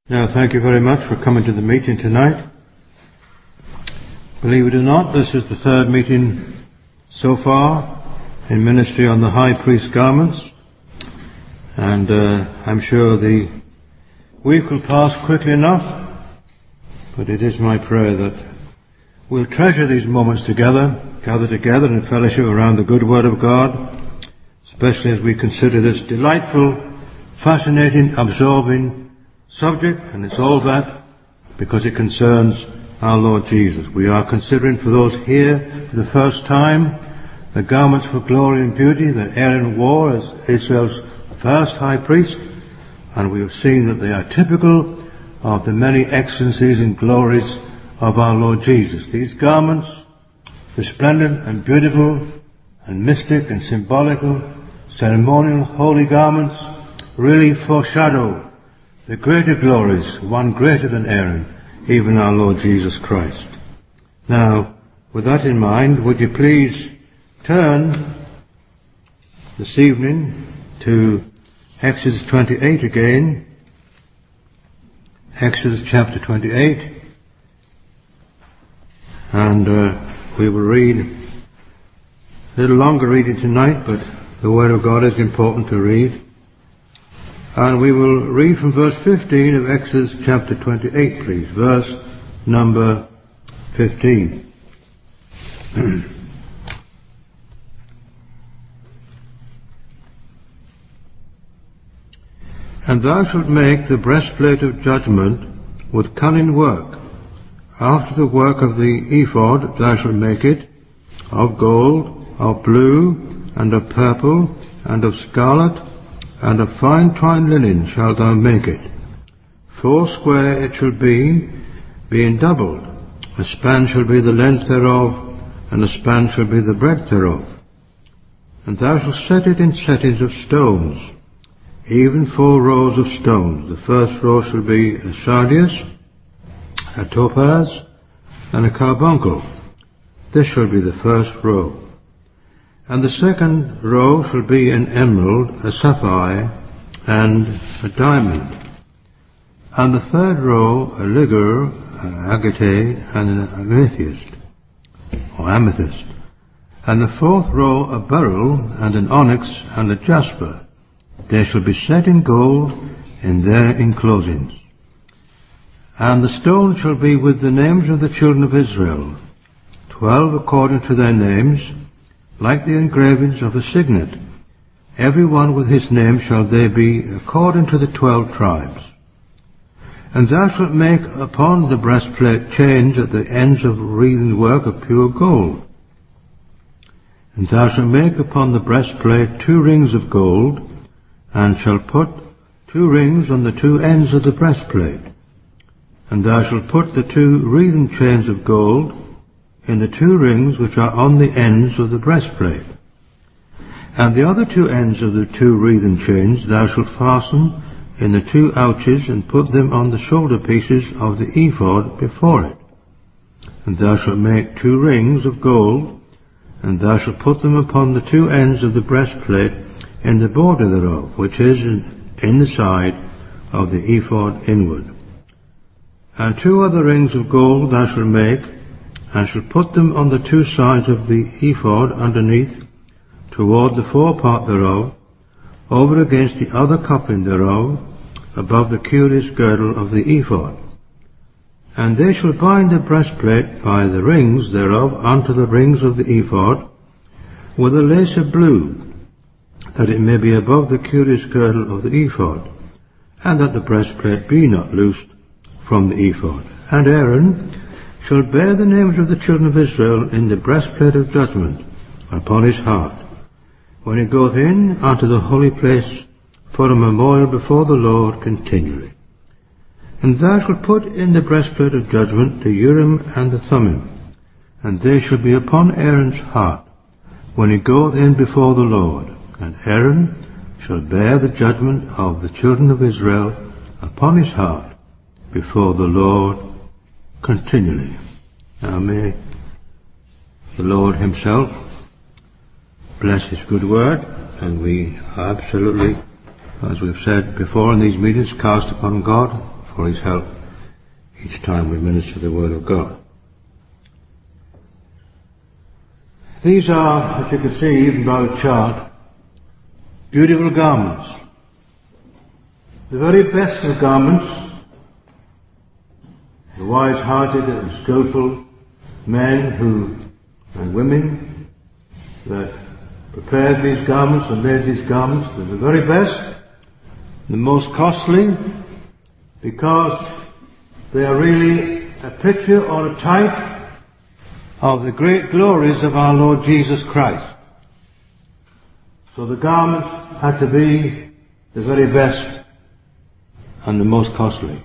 Now, thank you very much for coming to the meeting tonight. Believe it or not, this is the third meeting so far in ministry on the high priest garments, and I'm sure the week will pass quickly enough, but it is my prayer that we'll treasure these moments together, gather together in fellowship around the good word of God, especially as we consider this delightful, fascinating, absorbing subject, and it's all that because it concerns our Lord Jesus. We are considering for those here for the first time the garments for glory and beauty that Aaron wore as Israel's first high priest, and we have seen that they are typical of the many excellencies and glories of our Lord Jesus. These garments, resplendent and beautiful and mystic and symbolical, ceremonial, holy garments, really foreshadow the greater glories, one greater than Aaron, even our Lord Jesus Christ. Now, with that in mind, would you please turn this evening to Exodus 28 again. Exodus chapter 28. And we will read a little longer reading tonight, but the Word of God is important to read. And we will read from verse 15 of Exodus chapter 28, please. Verse number 15. And thou shalt make the breastplate of judgment with cunning work. After the work of the ephod thou shalt make it, of gold, of blue, and of purple, and of scarlet, and of fine twined linen shalt thou make it. 4 it shall be, being doubled. A span shall be the length thereof, and a span shall be the breadth thereof. And thou shalt set it in settings of stones, even 4 rows of stones. The first row shall be a sardius, a topaz, and a carbuncle. This shall be the first row. And the second row shall be an emerald, a sapphire, and a diamond. And the third row a ligure, agate, and an amethyst, or amethyst. And the fourth row a beryl, and an onyx, and a jasper. They shall be set in gold in their enclosings. And the stone shall be with the names of the children of Israel, 12 according to their names, like the engravings of a signet. Every one with his name shall they be according to the 12 tribes. And thou shalt make upon the breastplate chains at the ends of wreathen work of pure gold. And thou shalt make upon the breastplate 2 rings of gold, and shalt put 2 rings on the 2 ends of the breastplate. And thou shalt put the 2 wreathen chains of gold in the 2 rings which are on the ends of the breastplate. And the other 2 ends of the 2 wreathen chains thou shalt fasten in the 2 ouches, and put them on the shoulder pieces of the ephod before it. And thou shalt make 2 rings of gold, and thou shalt put them upon the 2 ends of the breastplate in the border thereof, which is in the side of the ephod inward. And 2 other rings of gold thou shalt make, and shall put them on the 2 sides of the ephod underneath, toward the forepart thereof, over against the other cupping thereof, above the curious girdle of the ephod. And they shall bind the breastplate by the rings thereof unto the rings of the ephod, with a lace of blue, that it may be above the curious girdle of the ephod, and that the breastplate be not loosed from the ephod. And Aaron shall bear the names of the children of Israel in the breastplate of judgment upon his heart, when he goeth in unto the holy place for a memorial before the Lord continually. And thou shalt put in the breastplate of judgment the Urim and the Thummim, and they shall be upon Aaron's heart, when he goeth in before the Lord. And Aaron shall bear the judgment of the children of Israel upon his heart before the Lord continually. Now may the Lord himself bless his good word, and we are absolutely, as we've said before in these meetings, cast upon God for his help each time we minister the Word of God. These are, as you can see even by the chart, beautiful garments. The very best of garments. The wise-hearted and skillful men and women that prepared these garments and made these garments were the very best, the most costly, because they are really a picture or a type of the great glories of our Lord Jesus Christ. So the garments had to be the very best and the most costly.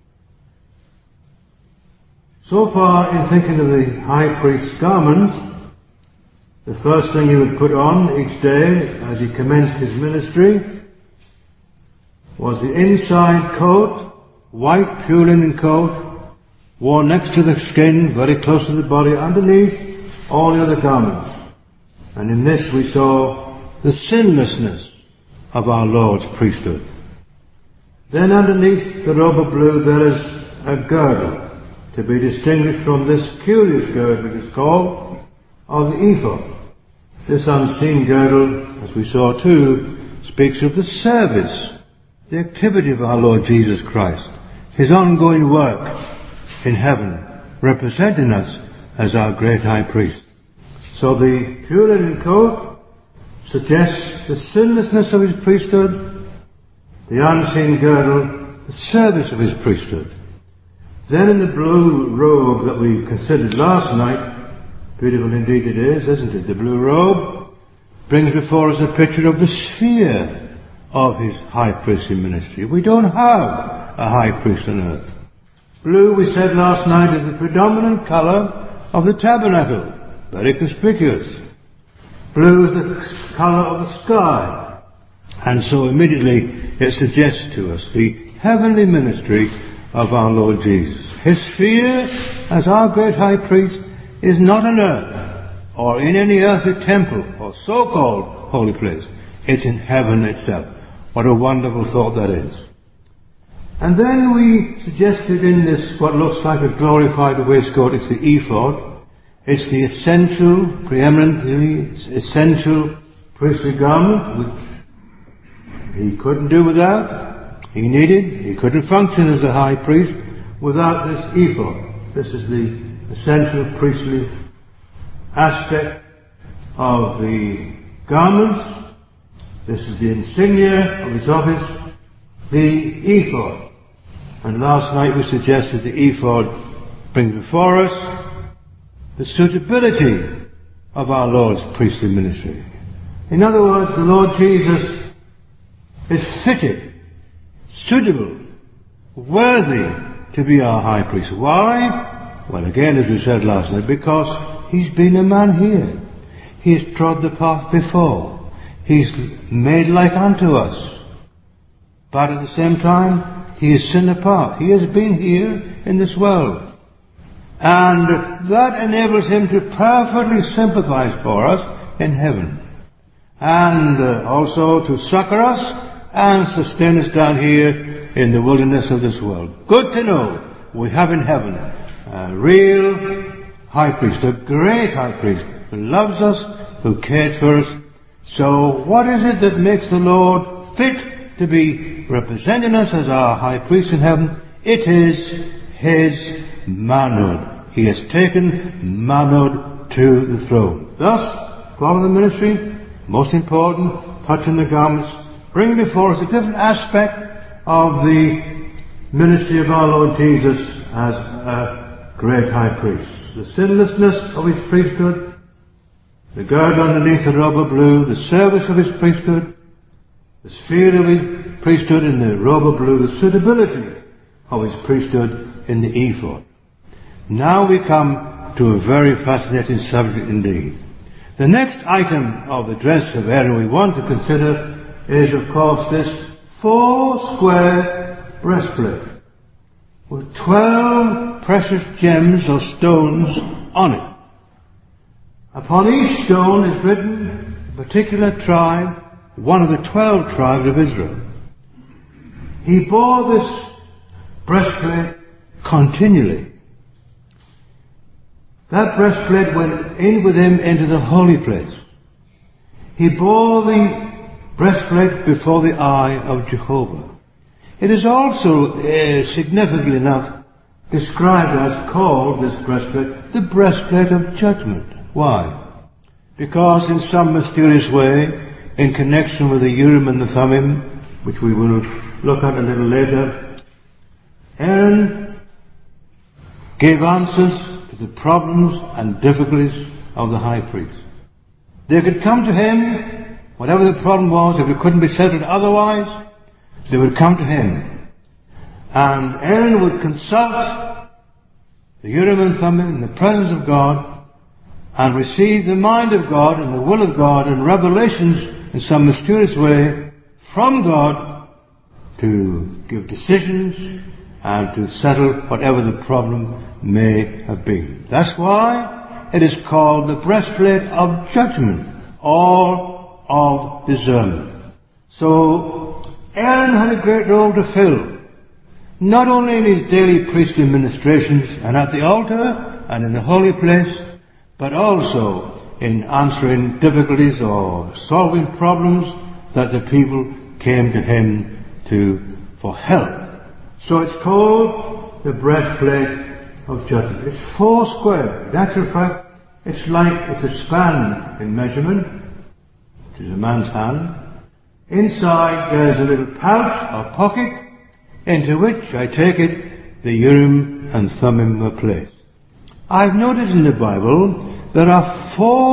So far, in thinking of the high priest's garments, the first thing he would put on each day as he commenced his ministry was the inside coat, white pure linen coat, worn next to the skin, very close to the body, underneath all the other garments. And in this we saw the sinlessness of our Lord's priesthood. Then underneath the robe of blue there is a girdle, to be distinguished from this curious girdle, it is called, of the ephod. This unseen girdle, as we saw too, speaks of the service, the activity of our Lord Jesus Christ, his ongoing work in heaven, representing us as our great high priest. So the pure linen coat suggests the sinlessness of his priesthood, the unseen girdle, the service of his priesthood. Then in the blue robe that we considered last night, beautiful indeed it is, isn't it? The blue robe brings before us a picture of the sphere of his high priestly ministry. We don't have a high priest on earth. Blue, we said last night, is the predominant colour of the tabernacle. Very conspicuous. Blue is the colour of the sky. And so immediately it suggests to us the heavenly ministry of our Lord Jesus. His sphere as our great high priest is not on earth or in any earthly temple or so-called holy place. It's in heaven itself. What a wonderful thought that is. And then we suggested in this what looks like a glorified waistcoat, it's the ephod. It's the essential, preeminently essential priestly garment which he couldn't do without. He couldn't function as a high priest without this ephod. This is the essential priestly aspect of the garments. This is the insignia of his office, the ephod. And last night we suggested the ephod brings before us the suitability of our Lord's priestly ministry. In other words, the Lord Jesus is fitted, suitable, worthy to be our high priest. Why? Well, again, as we said last night, because he's been a man here. He has trod the path before. He's made like unto us. But at the same time, he is sin apart. He has been here in this world. And that enables him to perfectly sympathize for us in heaven. And also to succor us and sustain us down here in the wilderness of this world. Good to know we have in heaven a real high priest, a great high priest who loves us, who cares for us. So what is it that makes the Lord fit to be representing us as our high priest in heaven? It is his manhood. He has taken manhood to the throne. Thus, follow the ministry, most important, touching the garments, bring before us a different aspect of the ministry of our Lord Jesus as a great high priest. The sinlessness of his priesthood, the girdle underneath the robe of blue, the service of his priesthood, the sphere of his priesthood in the robe of blue, the suitability of his priesthood in the ephod. Now we come to a very fascinating subject indeed. The next item of the dress of Aaron we want to consider is, of course, this 4 square breastplate with 12 precious gems or stones on it. Upon each stone is written a particular tribe, one of the 12 tribes of Israel. He bore this breastplate continually. That breastplate went in with him into the holy place. He bore the breastplate before the eye of Jehovah. It is also, significantly enough, described as, called, this breastplate, the breastplate of judgment. Why? Because in some mysterious way, in connection with the Urim and the Thummim, which we will look at a little later, Aaron gave answers to the problems and difficulties of the high priest. They could come to him, whatever the problem was, if it couldn't be settled otherwise, they would come to him. And Aaron would consult the Urim and Thummim in the presence of God and receive the mind of God and the will of God and revelations in some mysterious way from God to give decisions and to settle whatever the problem may have been. That's why it is called the breastplate of judgment, all of discernment. So Aaron had a great role to fill, not only in his daily priestly ministrations and at the altar and in the holy place, but also in answering difficulties or solving problems that the people came to him for help. So it's called the breastplate of judgment. It's 4 square. In actual fact, it's a span in measurement, which is a man's hand. Inside there's a little pouch or pocket into which, I take it, the Urim and Thummim were placed. I've noticed in the Bible there are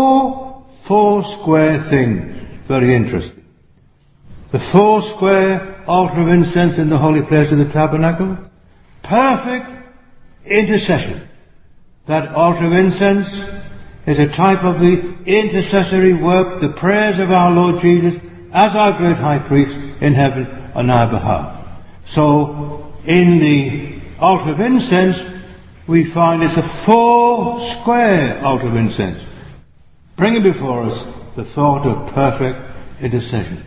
4 square things. Very interesting. The 4 square altar of incense in the holy place of the tabernacle. Perfect intercession. That altar of incense is a type of the intercessory work, the prayers of our Lord Jesus as our great high priest in heaven on our behalf. So, in the altar of incense, we find it's a 4 square altar of incense, bringing before us the thought of perfect intercession.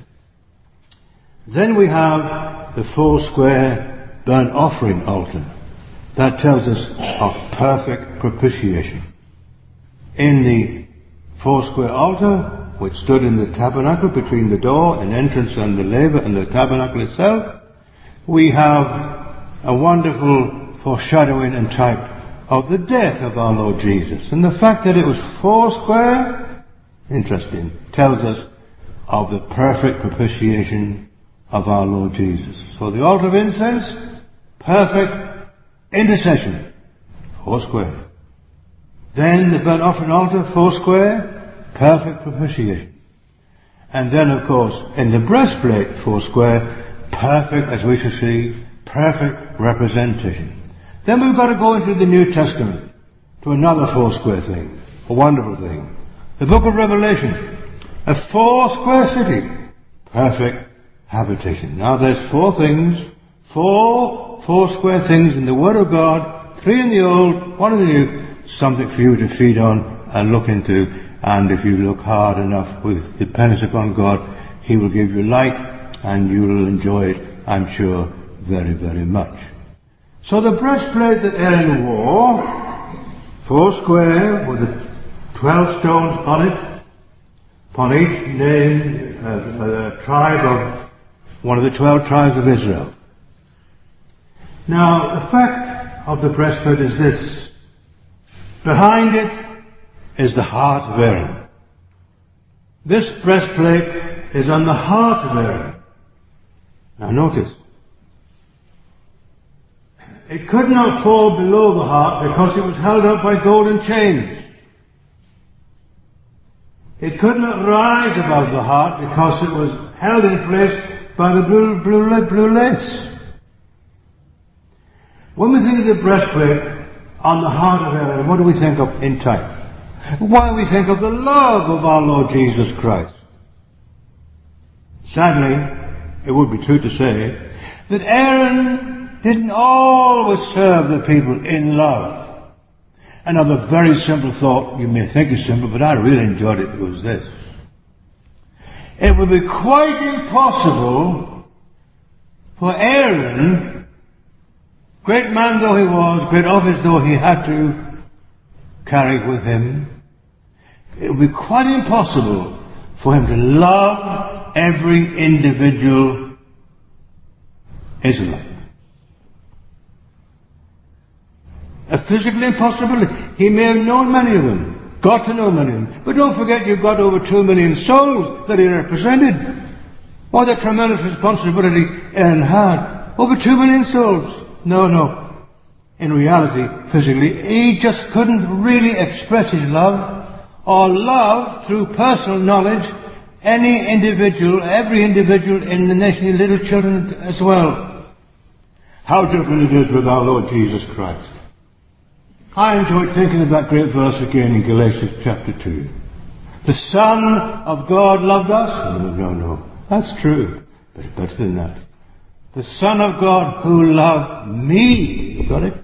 Then we have the 4 square burnt offering altar. That tells us of perfect propitiation. In the 4 square altar, which stood in the tabernacle between the door and entrance and the laver and the tabernacle itself, we have a wonderful foreshadowing and type of the death of our Lord Jesus. And the fact that it was 4 square, interesting, tells us of the perfect propitiation of our Lord Jesus. So the altar of incense, perfect intercession, 4 square. Then the burnt offering altar, 4 square, perfect propitiation. And then, of course, in the breastplate, 4 square, perfect, as we shall see, perfect representation. Then we've got to go into the New Testament, to another 4 square thing, a wonderful thing. The book of Revelation, a 4 square city, perfect habitation. Now there's 4 things, 4 square things in the Word of God, 3 in the Old, 1 in the New, something for you to feed on and look into. And if you look hard enough with dependence upon God, He will give you light and you will enjoy it, I'm sure, very, very much. So the breastplate that Aaron wore, 4 square with the 12 stones on it, upon each name a tribe of one of the 12 tribes of Israel. Now, the fact of the breastplate is this. Behind it is the heart of Aaron. This breastplate is on the heart of Aaron. Now notice, it could not fall below the heart because it was held up by golden chains. It could not rise above the heart because it was held in place by the blue lace. When we think of the breastplate on the heart of Aaron, what do we think of in type? Why we think of the love of our Lord Jesus Christ. Sadly, it would be true to say that Aaron didn't always serve the people in love. Another very simple thought, you may think is simple, but I really enjoyed it, was this. It would be quite impossible for Aaron great man though he was, great office though he had to carry with him, it would be quite impossible for him to love every individual Israelite. A physical impossibility. He may have known many of them, got to know many of them, but don't forget you've got over 2 million souls that he represented. What a tremendous responsibility Aaron had. Over 2 million souls. No. In reality, physically, he just couldn't really express his love or love through personal knowledge any individual, every individual in the nation, little children as well. How different it is with our Lord Jesus Christ. I enjoyed thinking of that great verse again in Galatians chapter 2. The Son of God loved us? No. That's true. But it's better than that. The Son of God who loved me. You got it?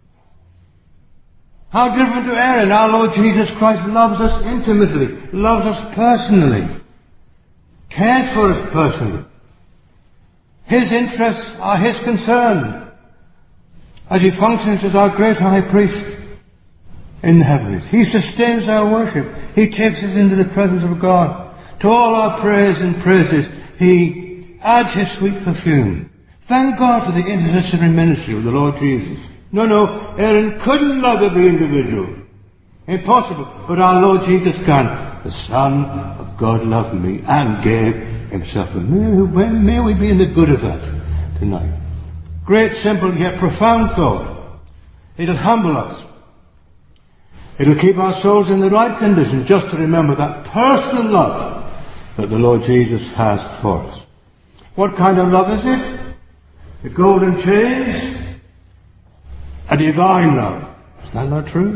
How different to Aaron. Our Lord Jesus Christ loves us intimately, loves us personally, cares for us personally. His interests are his concern as he functions as our great high priest in the heavens. He sustains our worship. He takes us into the presence of God. To all our praise and praises, he adds his sweet perfume. Thank God for the intercessory ministry of the Lord Jesus. No, Aaron couldn't love every individual. Impossible. But our Lord Jesus can. The Son of God loved me and gave himself for me. May we be in the good of that tonight. Great, simple, yet profound thought. It'll humble us. It'll keep our souls in the right condition just to remember that personal love that the Lord Jesus has for us. What kind of love is it? The golden chains? A divine love. Is that not true?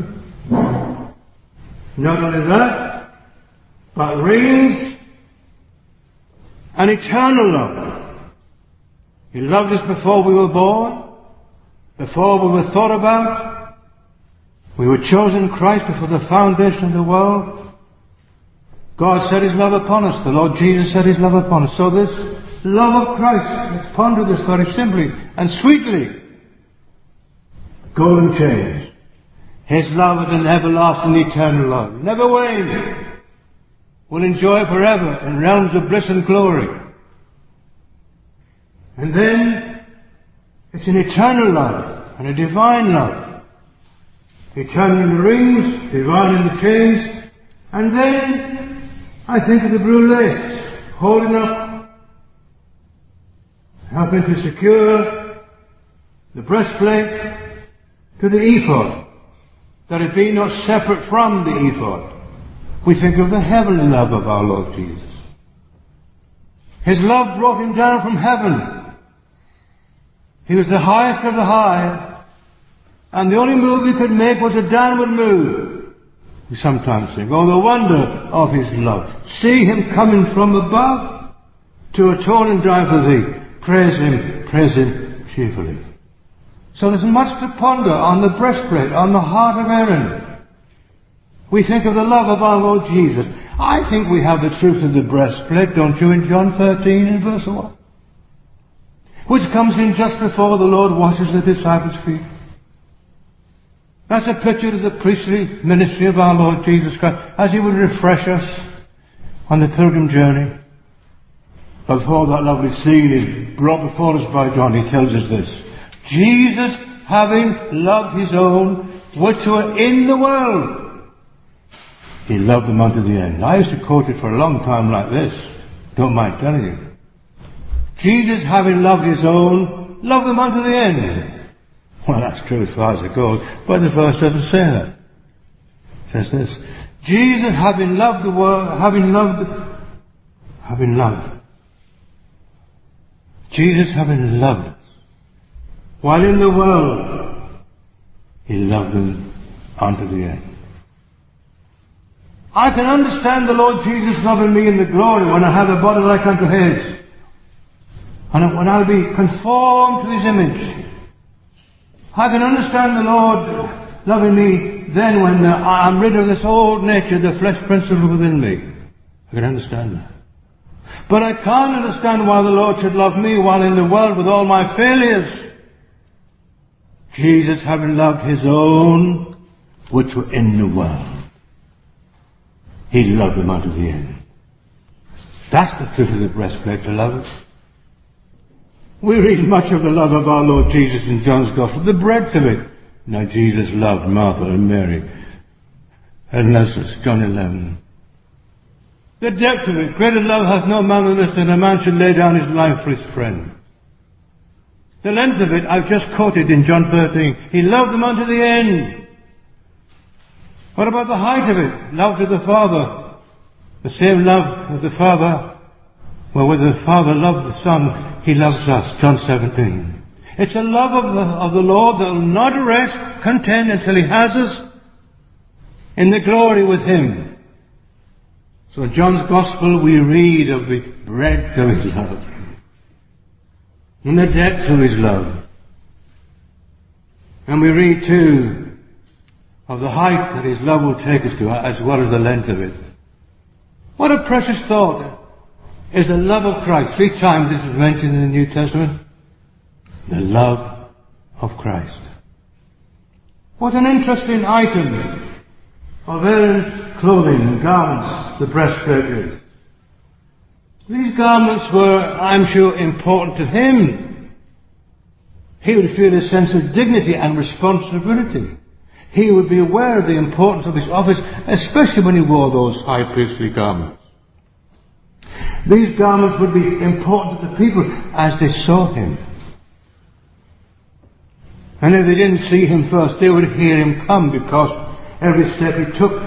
Not only that, but rings an eternal love. He loved us before we were born, before we were thought about. We were chosen in Christ before the foundation of the world. God set his love upon us. The Lord Jesus set his love upon us. So this love of Christ, let's ponder this very simply and sweetly. Golden chains. His love is an everlasting, eternal love. Never wane. We'll enjoy forever in realms of bliss and glory. And then, it's an eternal love and a divine love. Eternal in the rings, divine in the chains. And then, I think of the blue lace, holding up, helping to secure the breastplate to the ephod, that it be not separate from the ephod. We think of the heavenly love of our Lord Jesus. His love brought him down from heaven. He was the highest of the high, and the only move he could make was a downward move. We sometimes think, oh, the wonder of his love. See him coming from above to atone and die for thee. Praise him cheerfully. So there's much to ponder on the breastplate, on the heart of Aaron. We think of the love of our Lord Jesus. I think we have the truth of the breastplate, don't you, in John 13 and verse 1? Which comes in just before the Lord washes the disciples' feet. That's a picture of the priestly ministry of our Lord Jesus Christ as he would refresh us on the pilgrim journey. Before that lovely scene is brought before us by John, he tells us this. Jesus, having loved his own, which were in the world, he loved them unto the end. I used to quote it for a long time like this. Don't mind telling you. Jesus, having loved his own, loved them unto the end. Well, that's true as far as it goes, but the verse doesn't say that. It says this. Jesus, having loved the world, Jesus, having loved us, while in the world, he loved them unto the end. I can understand the Lord Jesus loving me in the glory when I have a body like unto his. And when I'll be conformed to his image. I can understand the Lord loving me then when I'm rid of this old nature, the flesh principle within me. I can understand that. But I can't understand why the Lord should love me while in the world with all my failures. Jesus, having loved his own which were in the world, he loved them unto the end. That's the truth of the breastplate, beloved. We read much of the love of our Lord Jesus in John's Gospel, the breadth of it. Now Jesus loved Martha and Mary and Lazarus, John 11. The depth of it, greater love hath no man than this, that a man should lay down his life for his friend. The length of it I've just quoted in John 13. He loved them unto the end. What about the height of it? Love to the Father. The same love of the Father, wherewith the Father loved the Son, he loves us. John 17. It's a love of the Lord that will not rest content until he has us in the glory with him. So in John's Gospel we read of the breadth of his love and the depth of his love. And we read too of the height that his love will take us to, as well as the length of it. What a precious thought is the love of Christ. 3 times this is mentioned in the New Testament. The love of Christ. What an interesting item of Aaron's clothing and garments the breastplate is. These garments were, I'm sure, important to him. He would feel a sense of dignity and responsibility. He would be aware of the importance of his office, especially when he wore those high priestly garments. These garments would be important to the people as they saw him. And if they didn't see him first, they would hear him come, because every step he took,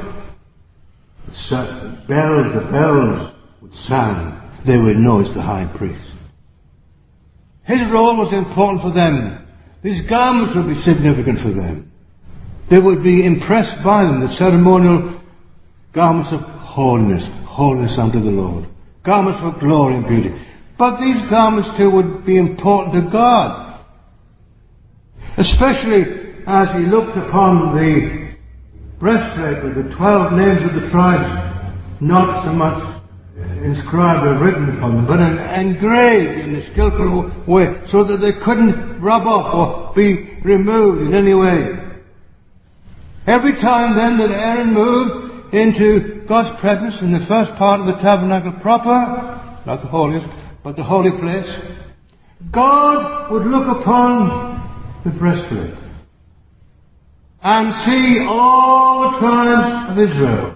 the bells would sound. They would know it's the high priest. His role was important for them. These garments would be significant for them. They would be impressed by them, the ceremonial garments of holiness, holiness unto the Lord. Garments for glory and beauty. But these garments too would be important to God. Especially as he looked upon the breastplate with the 12 names of the tribes, not so much inscribed or written upon them, but engraved in a skillful way, so that they couldn't rub off or be removed in any way. Every time then that Aaron moved into God's presence in the first part of the tabernacle proper, not the holiest, but the holy place, God would look upon the breastplate and see all the tribes of Israel.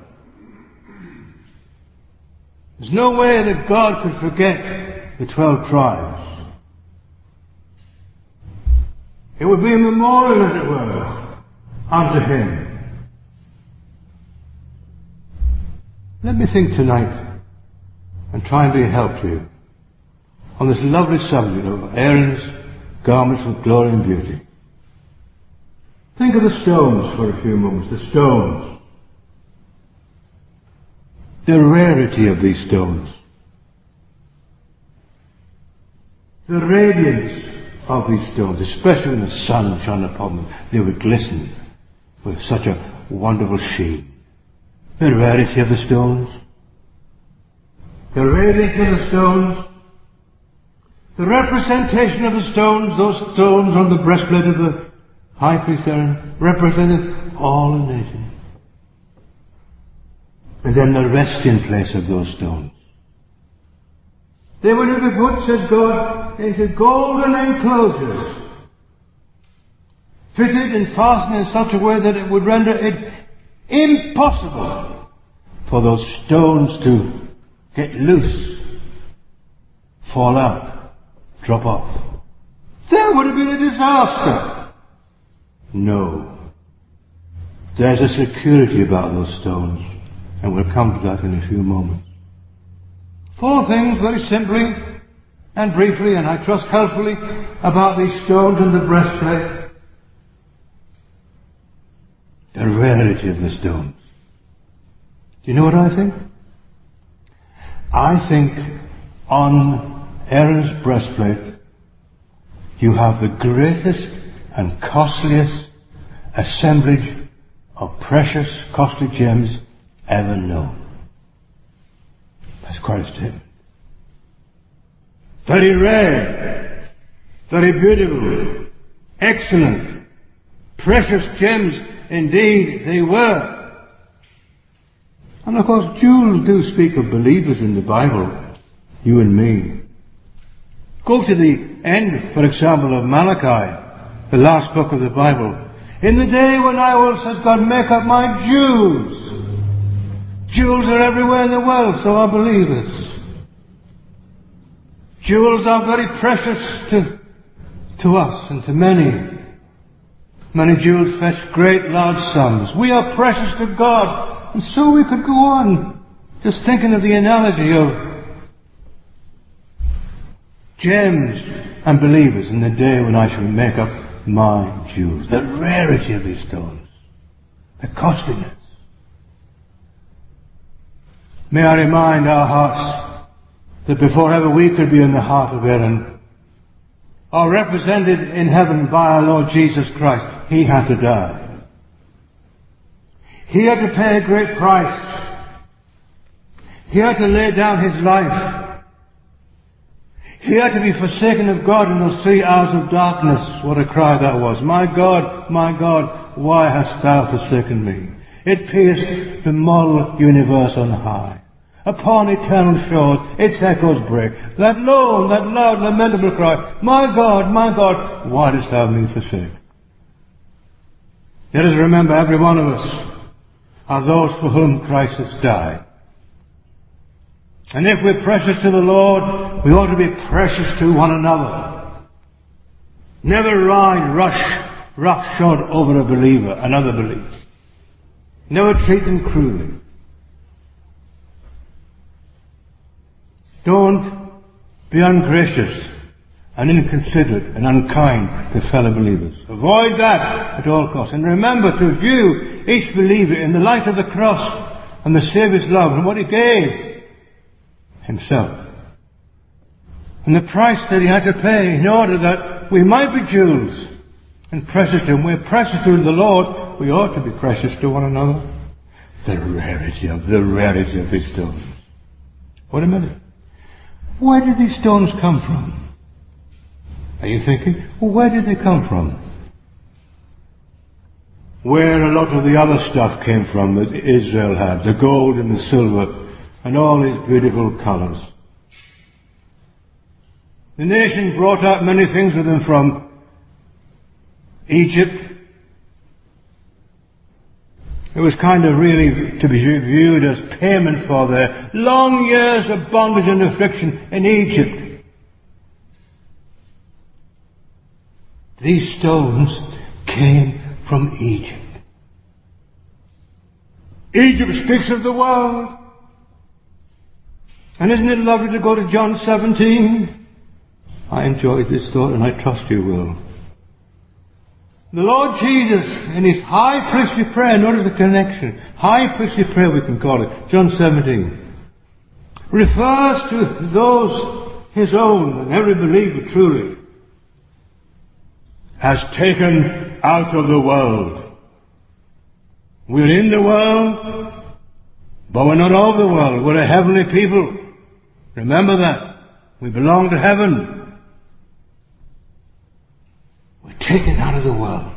There's no way that God could forget the 12 tribes. It would be a memorial, as it were, unto him. Let me think tonight and try and be a help to you on this lovely subject of Aaron's garments of glory and beauty. Think of the stones for a few moments. The stones. The rarity of these stones. The radiance of these stones, especially when the sun shone upon them, they would glisten with such a wonderful sheen. The rarity of the stones. The radiance of the stones. The representation of the stones, those stones on the breastplate of the high priest Aaron, represented all the nation. And then the resting place of those stones. They were to be put, says God, into golden enclosures, fitted and fastened in such a way that it would render it impossible for those stones to get loose, fall out, drop off. That would have been a disaster. No. There's a security about those stones, and we'll come to that in a few moments. 4 things very simply and briefly, and I trust helpfully, about these stones and the breastplate. The rarity of the stones. Do you know what I think? I think on Aaron's breastplate you have the greatest and costliest assemblage of precious, costly gems ever known. That's quite a statement. Very rare, very beautiful, excellent, Precious gems indeed they were. And of course, jewels do speak of believers in the Bible, you and me. Go to the end, for example, of Malachi, the last book of the Bible. In the day when I will, says God, make up my jewels. Jewels are everywhere in the world, so are believers. Jewels are very precious to us and to many. Many jewels fetch great large sums. We are precious to God. And so we could go on just thinking of the analogy of gems and believers in the day when I shall make up my jewels. The rarity of these stones. The costliness. May I remind our hearts that before ever we could be in the heart of Aaron, or represented in heaven by our Lord Jesus Christ, He had to die. He had to pay a great price. He had to lay down His life. He had to be forsaken of God in those 3 hours of darkness. What a cry that was. My God, why hast thou forsaken me? It pierced the moral universe on high. Upon eternal shores its echoes break. That lone, that loud, lamentable cry, my God, why dost thou me forsake? Let us remember, every one of us are those for whom Christ has died. And if we're precious to the Lord, we ought to be precious to one another. Never ride roughshod over a believer, another believer. Never treat them cruelly. Don't be ungracious and inconsiderate and unkind to fellow believers. Avoid that at all costs. And remember to view each believer in the light of the cross and the Saviour's love and what He gave Himself. And the price that He had to pay in order that we might be jewels and precious to Him. We're precious to the Lord. We ought to be precious to one another. The rarity of His stones. Wait a minute. Where did these stones come from? Are you thinking, well, where did they come from? Where a lot of the other stuff came from that Israel had, the gold and the silver and all these beautiful colours. The nation brought out many things with them from Egypt. It was kind of really to be viewed as payment for their long years of bondage and affliction in Egypt. These stones came from Egypt. Egypt speaks of the world. And isn't it lovely to go to John 17? I enjoyed this thought and I trust you will. The Lord Jesus, in His high priestly prayer, notice the connection, high priestly prayer we can call it, John 17, refers to those His own, and every believer truly, has taken out of the world. We're in the world, but we're not of the world. We're a heavenly people. Remember that. We belong to heaven. Taken out of the world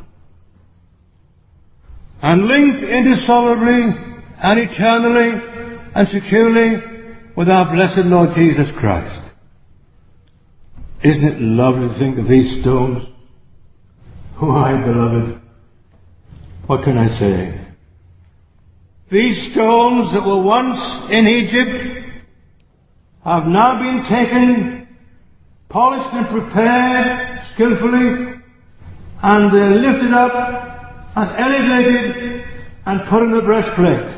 and linked indissolubly and eternally and securely with our blessed Lord Jesus Christ. Isn't it lovely to think of these stones? Why, beloved, what can I say? These stones that were once in Egypt have now been taken, polished and prepared skillfully, and they're lifted up and elevated and put in the breastplate.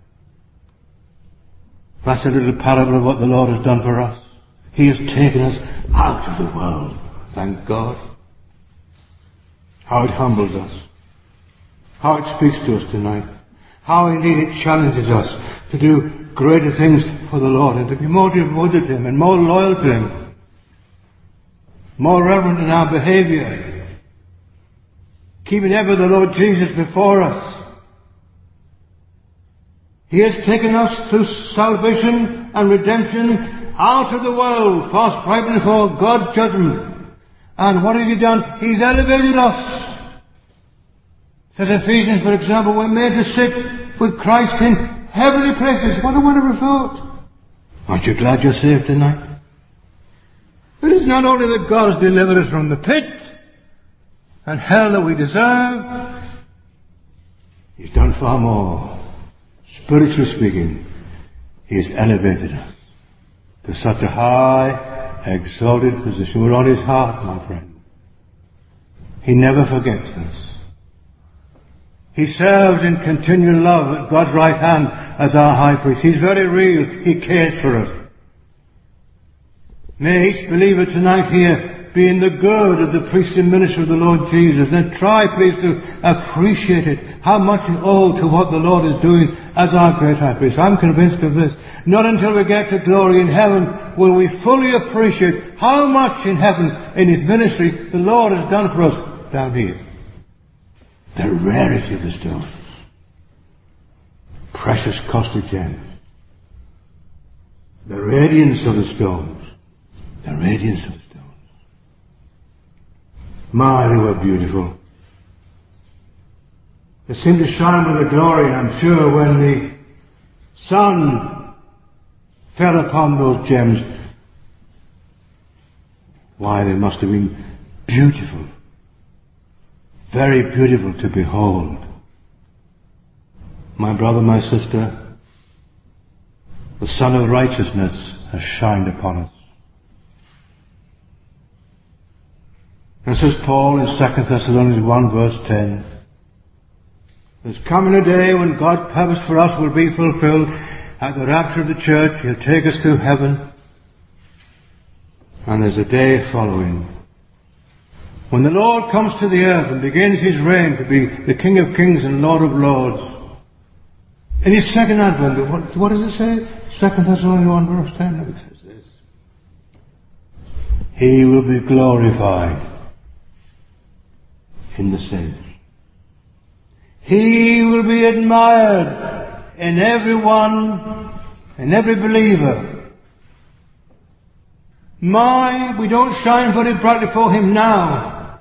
That's a little parable of what the Lord has done for us. He has taken us out of the world. Thank God. How it humbles us. How it speaks to us tonight. How indeed it challenges us to do greater things for the Lord and to be more devoted to Him and more loyal to Him. More reverent in our behaviour. Keeping ever the Lord Jesus before us. He has taken us through salvation and redemption out of the world, fast fighting for God's judgment. And what has He done? He's elevated us. Says Ephesians, for example, we're made to sit with Christ in heavenly places. What a wonderful thought. Aren't you glad you're saved tonight? It is not only that God has delivered us from the pit and hell that we deserve. He's done far more. Spiritually speaking, He has elevated us to such a high, exalted position. We're on His heart, my friend. He never forgets us. He serves in continual love at God's right hand as our high priest. He's very real. He cares for us. May each believer tonight here be in the good of the priestly ministry of the Lord Jesus. And try, please, to appreciate it. How much you owe to what the Lord is doing as our great high priest. I'm convinced of this. Not until we get to glory in heaven will we fully appreciate how much in heaven, in His ministry, the Lord has done for us down here. The rarity of the stones. Precious, costly gems. The radiance of the stones. The radiance of the stones. My, they were beautiful. They seemed to shine with a glory, I'm sure, when the sun fell upon those gems. Why, they must have been beautiful. Very beautiful to behold. My brother, my sister, the Sun of Righteousness has shined upon us. And says Paul in 2 Thessalonians 1 verse 10, there's coming a day when God's purpose for us will be fulfilled. At the rapture of the church, He'll take us to heaven. And there's a day following, when the Lord comes to the earth and begins His reign to be the King of Kings and Lord of Lords. In His second advent, what does it say? 2 Thessalonians 1 verse 10. It says this. He will be glorified in the saints. He will be admired in everyone, in every believer. We don't shine very brightly for Him now.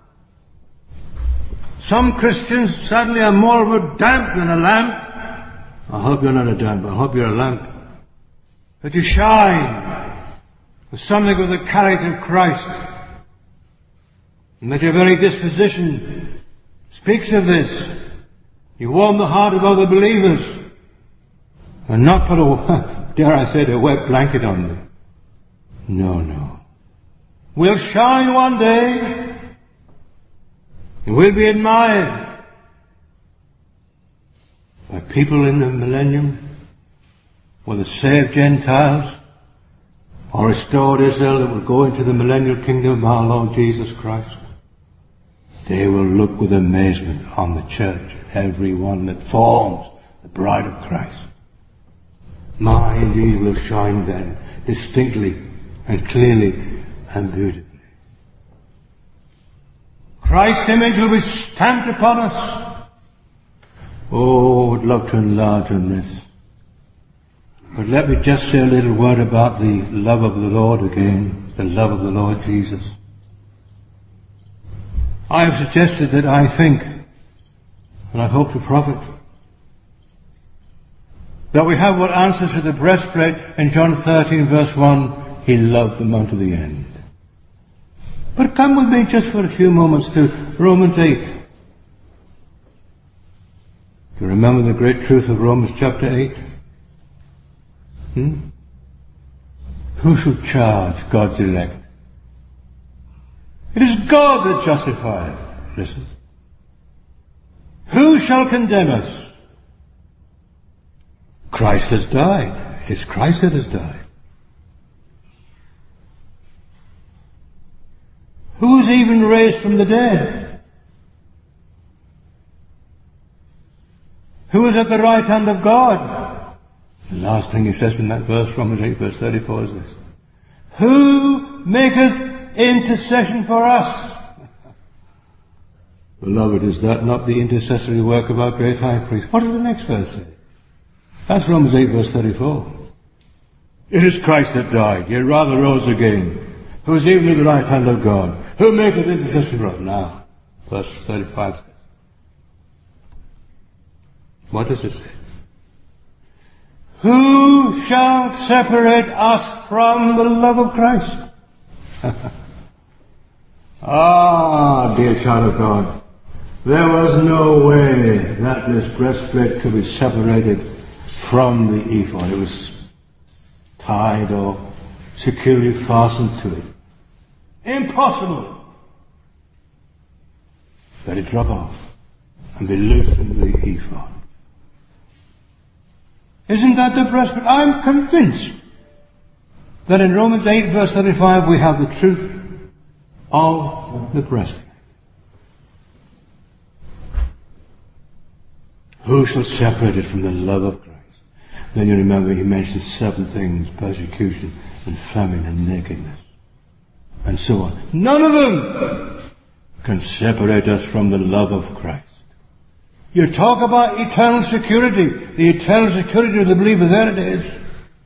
Some Christians sadly are more of a damp than a lamp. I hope you're not a damp, I hope you're a lamp. That you shine with something of the character of Christ. And that your very disposition speaks of this. You warm the heart of other believers. And not put a, dare I say, a wet blanket on them. No. We'll shine one day. And we'll be admired by people in the millennium, whether saved Gentiles or restored Israel that will go into the millennial kingdom of our Lord Jesus Christ. They will look with amazement on the church, every one that forms the bride of Christ. Indeed will shine then, distinctly and clearly and beautifully. Christ's image will be stamped upon us. Oh, I would love to enlarge on this. But let me just say a little word about the love of the Lord again, the love of the Lord Jesus. I have suggested that I think, and I hope to profit, that we have what answers to the breastplate in John 13 verse 1, He loved them unto the end. But come with me just for a few moments to Romans 8. Do you remember the great truth of Romans chapter 8? Who shall charge God's elect? It is God that justifieth. Listen. Who shall condemn us? Christ has died. It is Christ that has died. Who is even raised from the dead? Who is at the right hand of God? The last thing he says in that verse, Romans 8 verse 34 is this. Who maketh intercession for us? Beloved, is that not the intercessory work of our great high priest? What does the next verse say? That's Romans 8 verse 34. It is Christ that died, yet rather rose again, who is even at the right hand of God, who maketh intercession for us now. Verse 35. What does it say? Who shall separate us from the love of Christ? Dear child of God, there was no way that this breastplate could be separated from the ephod. It was tied or securely fastened to it. Impossible. Let it drop off and be loosed from the ephod. Isn't that the breastplate? I'm convinced that in Romans 8 verse 35 we have the truth of the breastplate. Who shall separate it from the love of Christ? Then you remember he mentions 7 things: persecution and famine and nakedness and so on. None of them can separate us from the love of Christ. You talk about eternal security, the eternal security of the believer. There it is.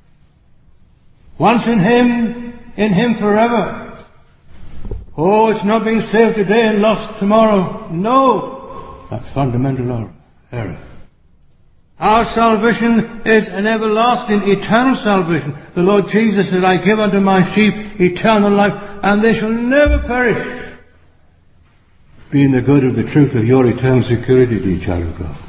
Once in Him forever. Oh, it's not being saved today and lost tomorrow. No, that's fundamental error. Our salvation is an everlasting, eternal salvation. The Lord Jesus said, I give unto my sheep eternal life, and they shall never perish. Being the good of the truth of your eternal security, dear child of God.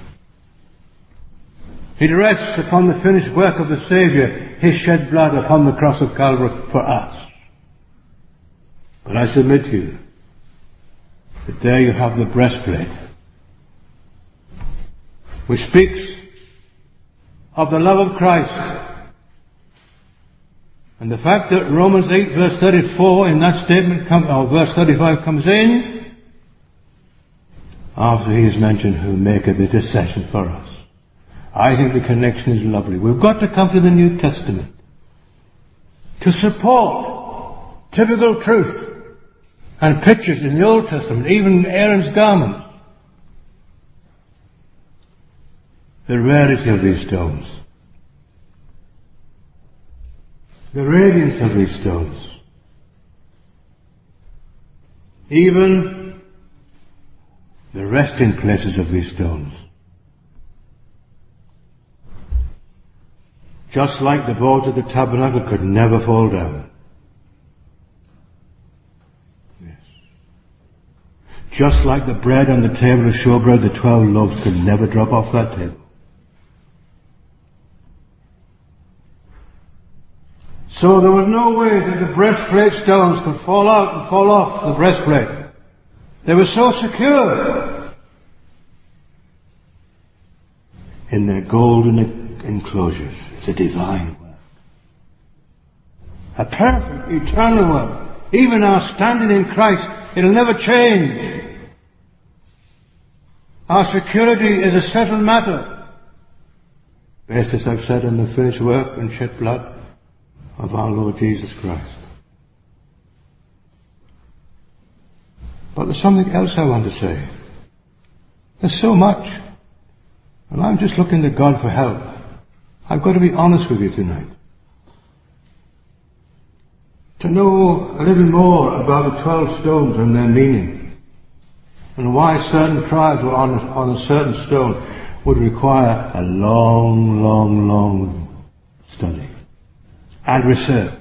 It rests upon the finished work of the Saviour, His shed blood upon the cross of Calvary for us. But I submit to you that there you have the breastplate, which speaks of the love of Christ. And the fact that Romans 8 verse 34 in that statement, or verse 35 comes in, after he has mentioned who maketh intercession for us. I think the connection is lovely. We've got to come to the New Testament to support typical truth and pictures in the Old Testament, even Aaron's garments. The rarity of these stones. The radiance of these stones. Even the resting places of these stones. Just like the boards of the tabernacle could never fall down. Yes. Just like the bread on the table of showbread, the 12 loaves could never drop off that table. So there was no way that the breastplate stones could fall out and fall off the breastplate. They were so secure in their golden enclosures. It's a divine work. A perfect, eternal work. Even our standing in Christ, it'll never change. Our security is a settled matter. Based, as I've said, on the finished work and shed blood of our Lord Jesus Christ. But there's something else I want to say. There's so much. And I'm just looking to God for help. I've got to be honest with you tonight. To know a little more about the 12 stones and their meaning. And why certain tribes were on a certain stone would require a long, long, long study. And research.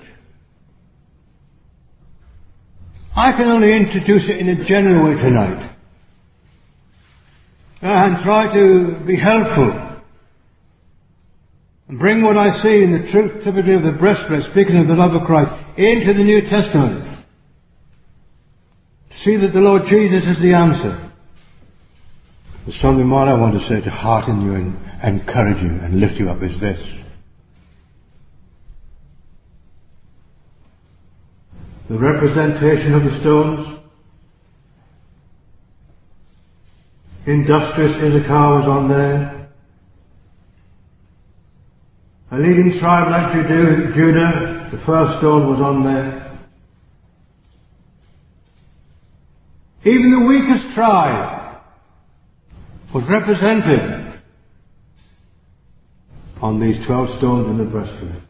I can only introduce it in a general way tonight. And try to be helpful. And bring what I see in the truth typically of the breastplate, speaking of the love of Christ, into the New Testament. See that the Lord Jesus is the answer. There's something more I want to say to hearten you and encourage you and lift you up is this. The representation of the stones. Industrious Issachar was on there. A leading tribe like Judah, the first stone was on there. Even the weakest tribe was represented on these 12 stones in the breastplate.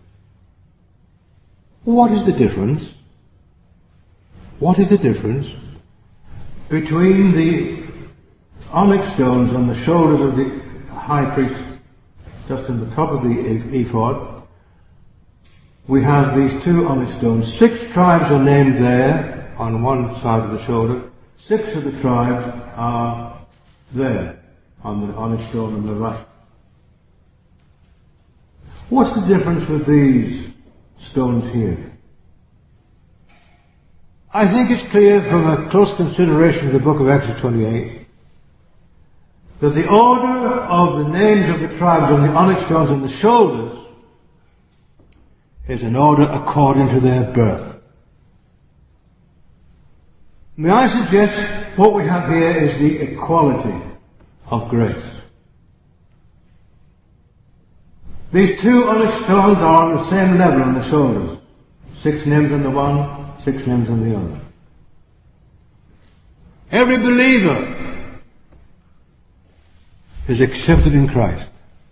What is the difference? What is the difference between the onyx stones on the shoulders high priest just in the top of the ephod, we have these two onyx stones. 6 tribes are named there on one side of the shoulder. 6 of the tribes are there on the onyx stone on the right. What's the difference with these stones here? I think it's clear from a close consideration of the book of Exodus 28 that the order of the names of the tribes on the onyx stones on the shoulders is an order according to their birth. May I suggest what we have here is the equality of grace. These 2 onyx stones are on the same level on the shoulders. 6 names on the one, 6 names on the other. Every believer is accepted in Christ.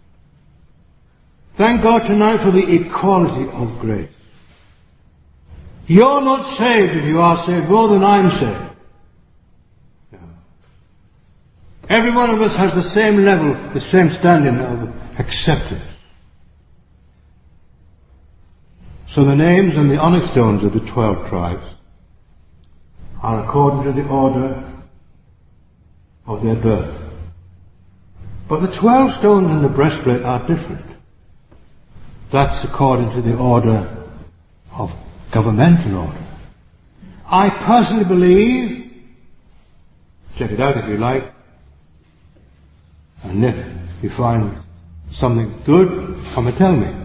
Thank God tonight for the equality of grace. You're not saved if you are saved more than I'm saved. No. Every one of us has the same level, the same standing of acceptance. So the names on the onyx stones of the 12 tribes are according to the order of their birth. But the 12 stones in the breastplate are different. That's according to the order of governmental order. I personally believe, check it out if you like, and if you find something good, come and tell me.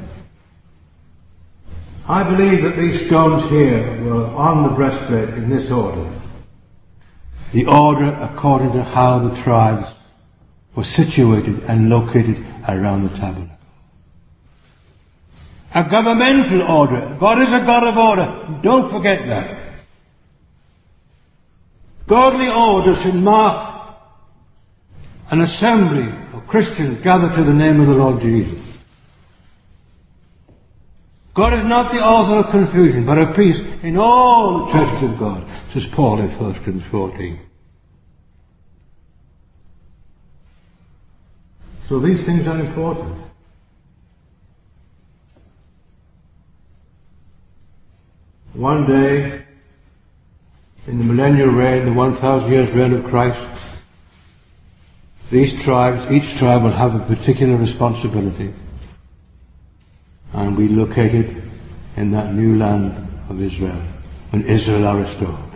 I believe that these stones here were on the breastplate in this order. The order according to how the tribes were situated and located around the tabernacle. A governmental order. God is a God of order. Don't forget that. Godly order should mark an assembly of Christians gathered to the name of the Lord Jesus. God is not the author of confusion, but of peace in all the churches of God, says Paul in 1 Corinthians 14. So these things are important. One day, in the millennial reign, the 1,000 years reign of Christ, these tribes, each tribe will have a particular responsibility and be located in that new land of Israel, when Israel are restored.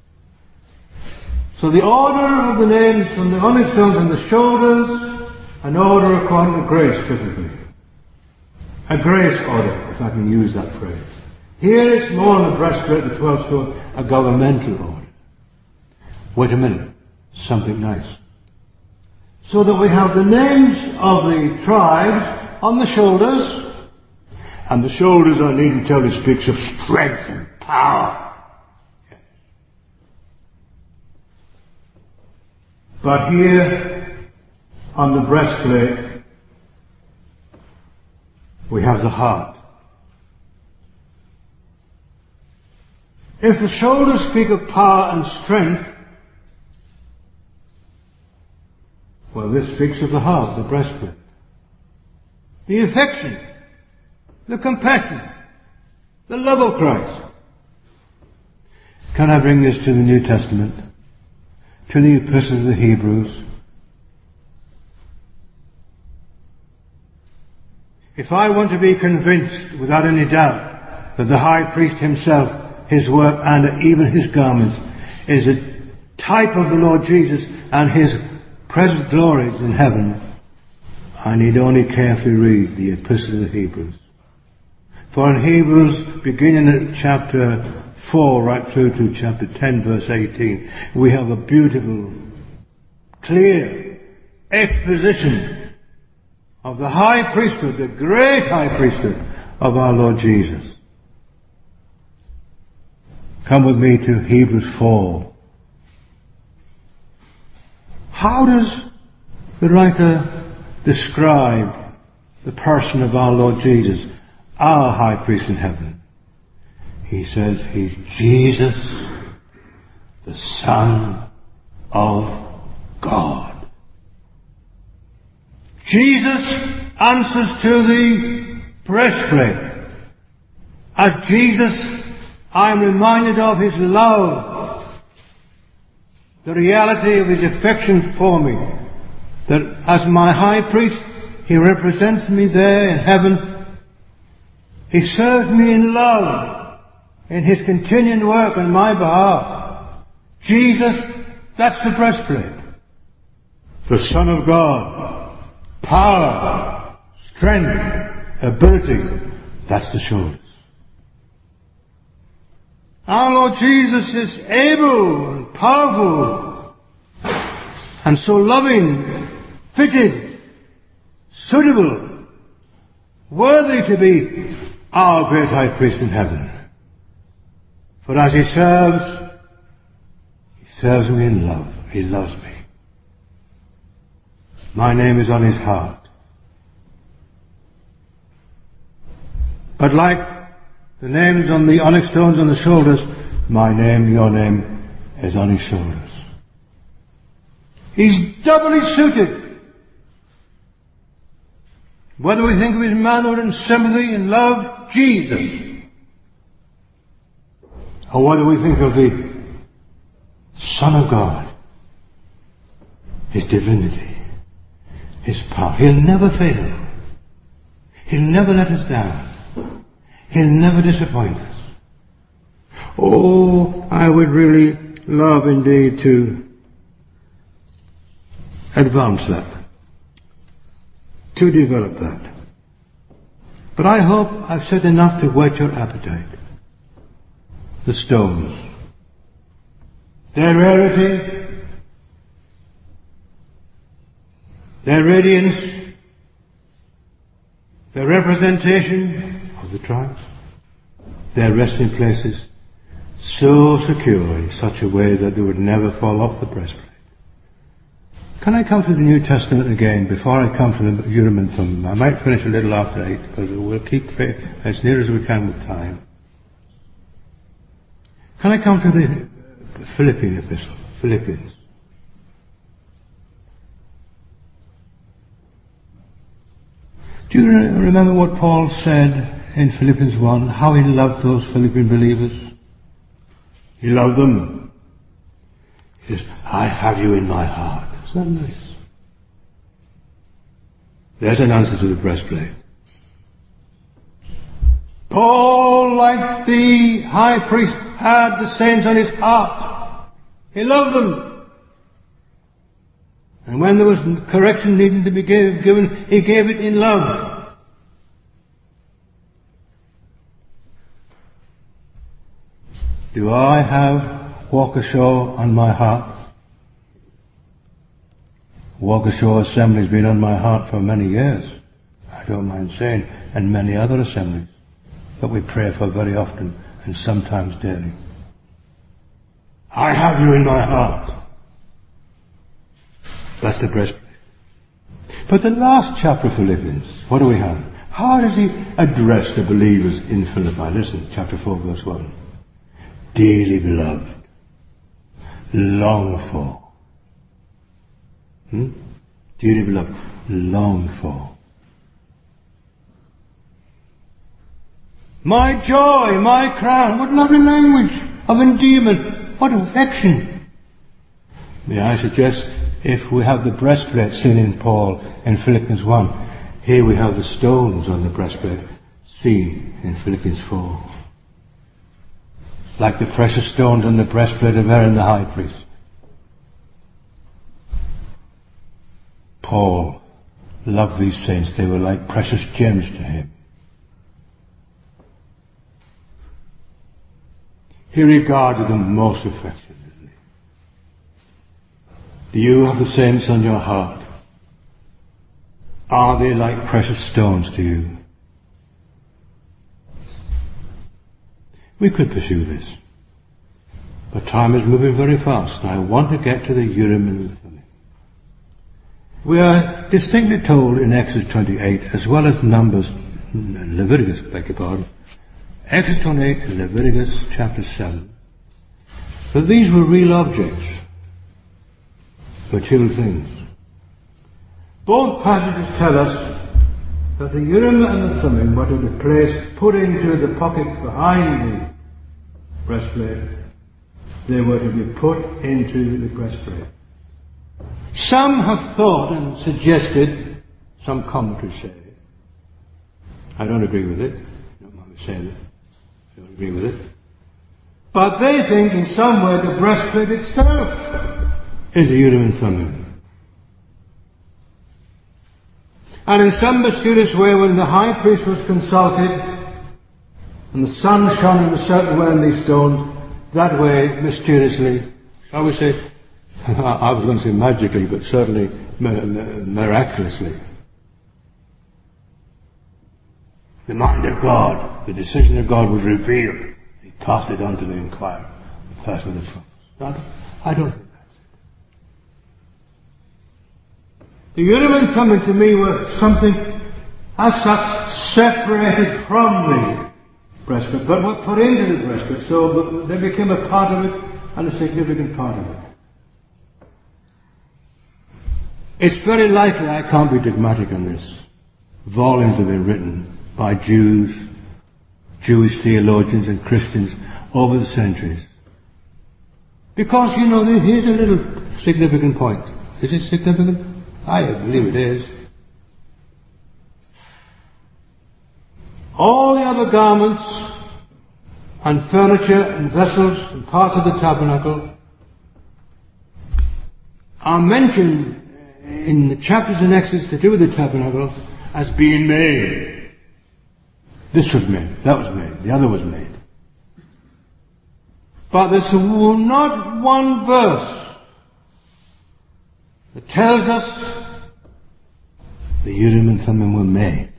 So the order of the names on the onyx stones on the shoulders, an order according to grace typically. A grace order, if I can use that phrase. Here it's more on the breastplate, the 12 stone, a governmental order. Wait a minute, something nice. So that we have the names of the tribes on the shoulders, and the shoulders, I needn't tell you, speaks of strength and power. But here, on the breastplate, we have the heart. If the shoulders speak of power and strength, well, this speaks of the heart, the breastplate. The affection, the compassion, the love of Christ. Can I bring this to the New Testament? To the Epistle of the Hebrews? If I want to be convinced without any doubt that the high priest himself, his work and even his garments is a type of the Lord Jesus and his present glories in heaven, I need only carefully read the Epistle of the Hebrews. For in Hebrews, beginning at chapter 4 right through to chapter 10 verse 18, we have a beautiful, clear exposition of the high priesthood, the great high priesthood of our Lord Jesus. Come with me to Hebrews 4. How does the writer describe the person of our Lord Jesus, our high priest in heaven? He says he's Jesus, the Son of God. Jesus answers to the breastplate. As Jesus, I am reminded of his love, the reality of his affection for me, that as my high priest, he represents me there in heaven. He serves me in love, in his continuing work on my behalf. Jesus, that's the breastplate. The Son of God, power, strength, ability, that's the shoulders. Our Lord Jesus is able and powerful and so loving, fitted, suitable, worthy to be our great high priest in heaven. For as he serves me in love. He loves me. My name is on his heart. But like the names on the onyx stones on the shoulders, my name, your name, is on his shoulders. He's doubly suited. Whether we think of his manhood and sympathy and love, Jesus, or whether we think of the Son of God, his divinity, his power, he'll never fail. He'll never let us down. He'll never disappoint us. Oh, I would really love indeed to advance that, to develop that. But I hope I've said enough to whet your appetite. The stones, their rarity, their radiance, their representation of the tribes, their resting places, so secure in such a way that they would never fall off the breastplate. Can I come to the New Testament again before I come to the Urim and Thummim? I might finish a little after 8, but we'll keep as near as we can with time. Can I come to the Philippian epistle? Philippians. Do you remember what Paul said in Philippians 1, how he loved those Philippian believers? He loved them. He says, I have you in my heart. Isn't that nice? There's an answer to the breastplate. Paul, like the high priest, had the saints on his heart. He loved them. And when there was correction needing to be given, he gave it in love. Do I have Walkershaw on my heart? Walkershaw Assembly has been on my heart for many years, I don't mind saying, and many other assemblies that we pray for very often and sometimes daily. I have you in my heart. That's the breastplate. But the last chapter of Philippians, what do we have? How does he address the believers in Philippi? Listen, chapter 4, verse 1. Dearly beloved, long for. Dearly beloved, long for. My joy, my crown. What lovely language of endearment. What affection. May I suggest, if we have the breastplate seen in Paul in Philippians 1, here we have the stones on the breastplate seen in Philippians 4. Like the precious stones on the breastplate of Aaron the high priest. Paul loved these saints. They were like precious gems to him. He regarded them most affectionately. Do you have the saints on your heart? Are they like precious stones to you? We could pursue this, but time is moving very fast, and I want to get to the Urim and the Thummim. We are distinctly told in Exodus 28, as well as Leviticus, beg your pardon, Exodus 28 and Leviticus chapter 7, that these were real objects, material things. Both passages tell us that the Urim and the Thummim were to be put into the pocket behind the breastplate. They were to be put into the breastplate. Some have thought and suggested, some commentaries say, I don't agree with it, I don't mind me saying it, I don't agree with it, but they think in some way the breastplate itself is the Urim and Thummim. And in some mysterious way, when the high priest was consulted, and the sun shone in a certain way on these stones, that way, mysteriously, shall we say, I was going to say magically, but certainly miraculously, the mind of God, the decision of God was revealed. He passed it on to the inquirer, the person of the trumpets. I don't think that's it. The Urim and Thummim to me were something as such separated from the breastplate, but were put into the breastplate, so they became a part of it and a significant part of it. It's very likely, I can't be dogmatic on this, volumes have been written by Jews, Jewish theologians and Christians over the centuries. Because, here's a little significant point. Is it significant? I believe it is. All the other garments and furniture and vessels and parts of the tabernacle are mentioned in the chapters in Exodus to do with the tabernacle as being made. This was made, that was made, the other was made. But there's not one verse that tells us the Urim and Thummim were made.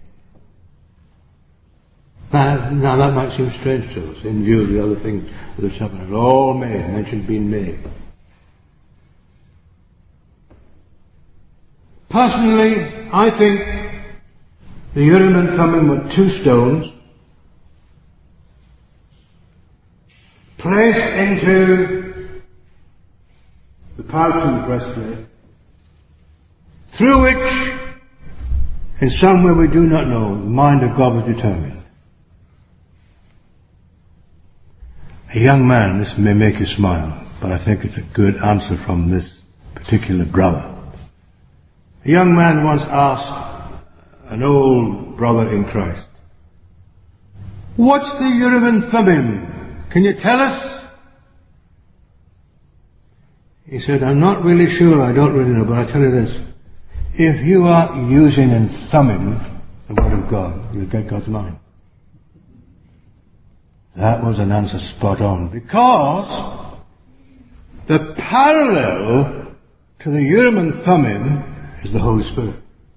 Now that might seem strange to us in view of the other things of the tabernacle. All made, mentioned being made. Personally, I think the Urim and Thummim were two stones placed into the pouch of the breastplate, through which, in some way we do not know, the mind of God was determined. A young man, this may make you smile, but I think it's a good answer from this particular brother. A young man once asked an old brother in Christ, "What's the Urim and Thummim? Can you tell us?" He said, "I'm not really sure, I don't really know, but I tell you this. If you are using and thumbing the Word of God, you'll get God's mind." That was an answer spot on, because the parallel to the Urim and Thummim is the Holy Spirit.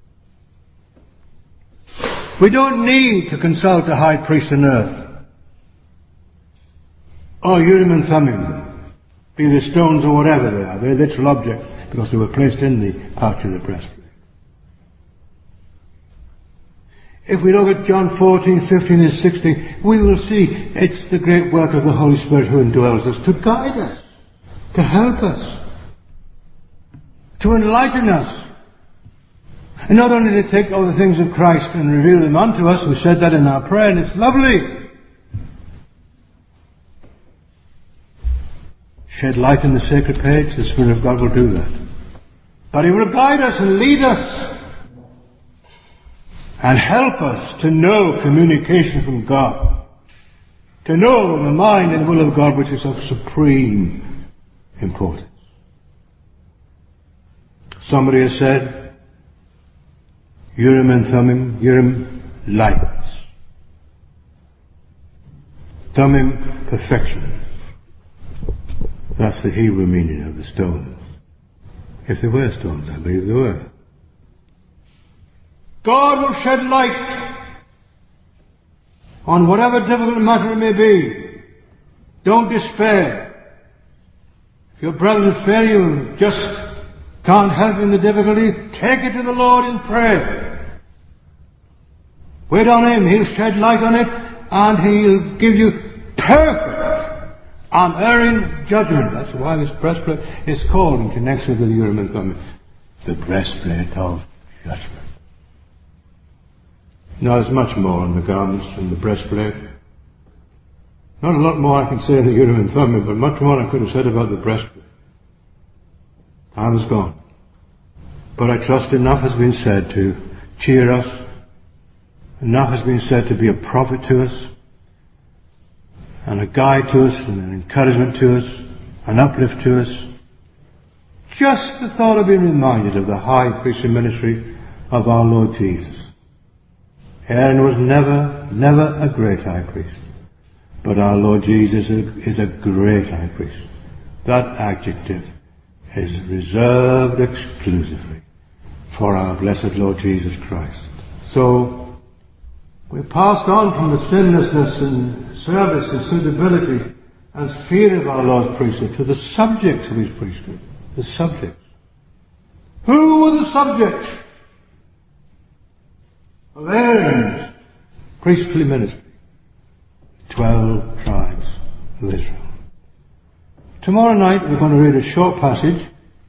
We don't need to consult a high priest on earth, or Urim and Thummim, be they stones or whatever they are. They're literal objects because they were placed in the pouch of the breastplate. If we look at John 14, 15 and 16, we will see it's the great work of the Holy Spirit who indwells us to guide us, to help us, to enlighten us. And not only to take all the things of Christ and reveal them unto us, we said that in our prayer, and it's lovely. Shed light in the sacred page, the Spirit of God will do that. But He will guide us and lead us and help us to know communication from God, to know the mind and will of God, which is of supreme importance. Somebody has said, Urim and Thummim, Urim, lights. Thummim, perfection. That's the Hebrew meaning of the stones. If they were stones, I believe they were. God will shed light on whatever difficult matter it may be. Don't despair. If your brothers fail you, just can't help in the difficulty, take it to the Lord in prayer. Wait on Him, He'll shed light on it, and He'll give you perfect, unerring judgment. That's why this breastplate is called, in connection with the Urim and Thummim, the breastplate of judgment. Now there's much more on the garments and the breastplate. Not a lot more I can say in the Urim and Thummim, but much more I could have said about the breastplate. Time is gone. But I trust enough has been said to cheer us. Enough has been said to be a profit to us, and a guide to us, and an encouragement to us, an uplift to us. Just the thought of being reminded of the high priestly ministry of our Lord Jesus. Aaron was never a great high priest, but our Lord Jesus is a great high priest. That adjective is reserved exclusively for our blessed Lord Jesus Christ. So, we're passed on from the sinlessness and service and suitability and fear of our Lord's priesthood to the subjects of His priesthood. The subjects. Who were the subjects of Aaron's priestly ministry? 12 tribes of Israel. Tomorrow night we're going to read a short passage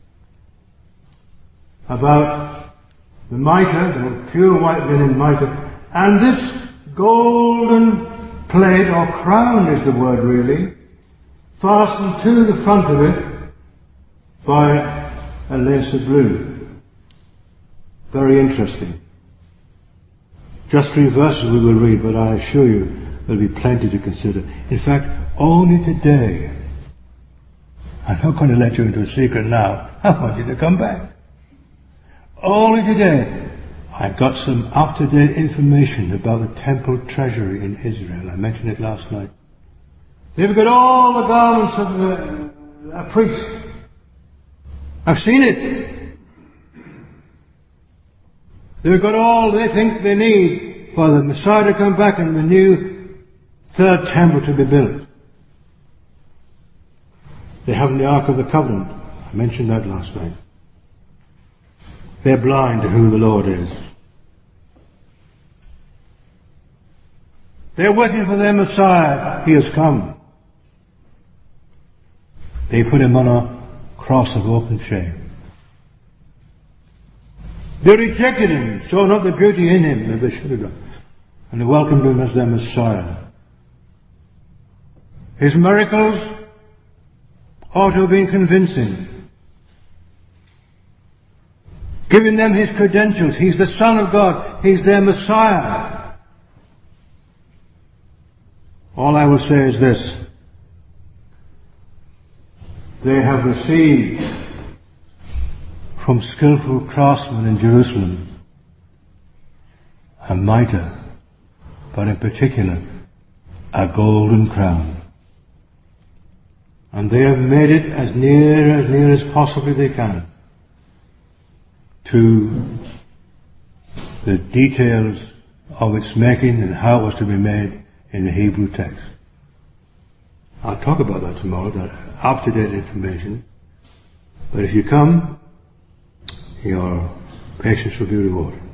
about the mitre, the pure white linen mitre, and this golden plate, or crown is the word really, fastened to the front of it by a lace of blue. Very interesting. Just 3 verses we will read, but I assure you there'll be plenty to consider. In fact, only today, I'm not going to let you into a secret now, I want you to come back. Only today, I got some up-to-date information about the temple treasury in Israel. I mentioned it last night. They've got all the garments of a priest. I've seen it. They've got all they think they need for the Messiah to come back and the new third temple to be built. They haven't the Ark of the Covenant. I mentioned that last night. They're blind to who the Lord is. They're waiting for their Messiah. He has come. They put Him on a cross of open shame. They rejected Him, saw not the beauty in Him that they should have done, and they welcomed Him as their Messiah. His miracles ought to have been convincing, giving them His credentials. He's the Son of God. He's their Messiah. All I will say is this. They have received from skillful craftsmen in Jerusalem a mitre, but in particular a golden crown. And they have made it as near as possibly they can to the details of its making and how it was to be made in the Hebrew text. I'll talk about that tomorrow, that up-to-date information. But if you come, your patience will be rewarded.